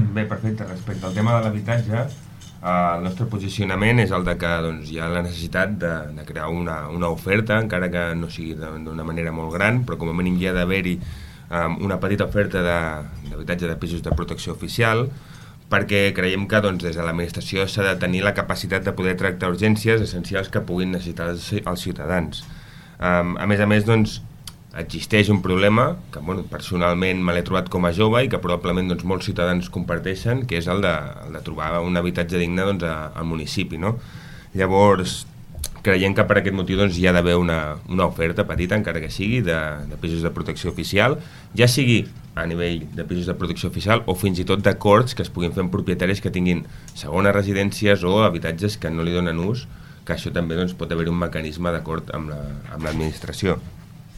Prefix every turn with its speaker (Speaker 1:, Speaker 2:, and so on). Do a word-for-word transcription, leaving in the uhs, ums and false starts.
Speaker 1: Bé, perfecte. Respecte al tema de l'habitatge, el nostre posicionament és el de que doncs, hi ha la necessitat de, de crear una, una oferta, encara que no sigui d'una manera molt gran, però com a mínim hi ha d'haver-hi um, una petita oferta d'habitatge de, de pisos de protecció oficial, perquè creiem que doncs, des de l'administració s'ha de tenir la capacitat de poder tractar urgències essencials que puguin necessitar els, els ciutadans. Um, a més a més, doncs, existeix un problema que bueno, personalment me l'he trobat com a jove i que probablement doncs, molts ciutadans comparteixen, que és el de, el de trobar un habitatge digne doncs, a, al municipi. No? Llavors, creiem que per aquest motiu doncs, hi ha d'haver una, una oferta petita, encara que sigui, de, de pisos de protecció oficial, ja sigui a nivell de pisos de protecció oficial o fins i tot d'acords que es puguin fer amb propietaris que tinguin segones residències o habitatges que no li donen ús, que això també doncs, pot haver un mecanisme d'acord amb l'administració. La,